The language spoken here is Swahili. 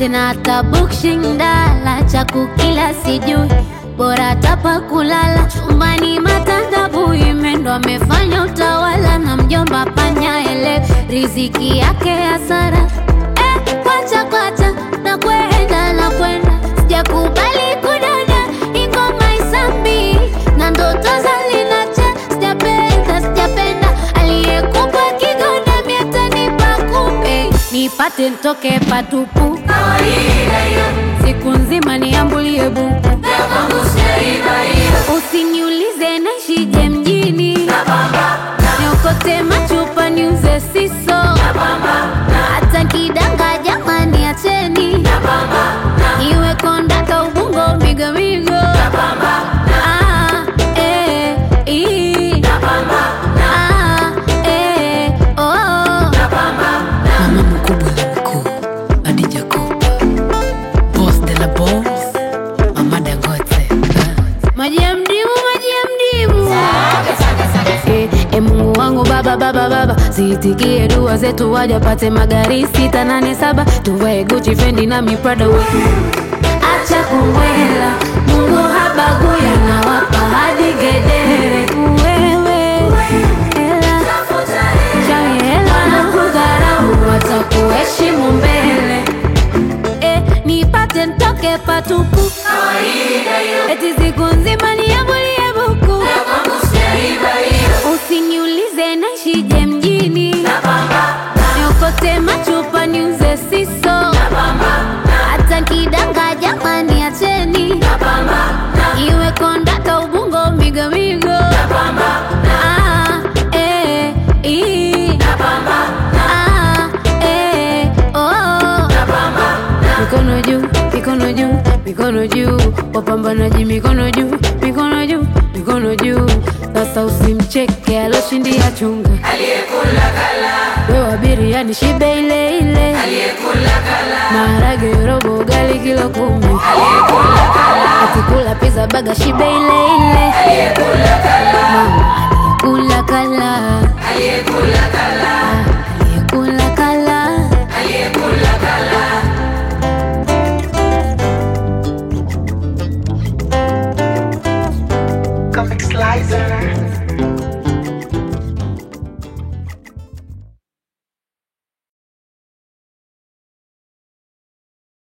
tena hata bukshindala cha kukila sijui, bora tapa kulala chumbani matandabu. Imendo amefanya utawala na mjomba panya ele riziki yake hasara. Kwacha kwacha na kwenda sijakubali kudada ingoma isambi na ndoto zalinacha. Sijapenda aliyekupa kigonda miatanipa kumbe nipate ntoke patupu. Siku nzima niambulie buku, usiniulize naishije mjini, niokote machupa niuze siso, hata kidanga jamani acheni, iwe kondaka ubungo migomigo. Mama mkubwa na mkuu Adija Kopa, boss de la boss, Mama Dangote. Maji ya mdimu Mungu wangu baba ziitikie dua zetu, wajapate magari 687 tuvae Gucci, Fendi na mi Prada we. Acha kumwela Mungu habagui, anawapa hadi gedere. Wewe hela hela na kudharau, watakuheshimu mbele. Nipate ntoke patupu, eti siku nzima niambulie buku, usiniulize naishije mjini, niokote machupa niuze siso, hata kidanga jamani acheni, iwe kondaka ubungo migomigo. Mikono juu, wapambanaji mikono juu. Sasa usimcheke aloshindia chunga, aliyekula kala. Wewe biriani shibe ile, aliyekula kala. Maharage robo ugali kilo 10, aliyekula kala. atikula pizza baga shibe ile, aliyekula kala. Mama aliyekula kala. aliyekula kala.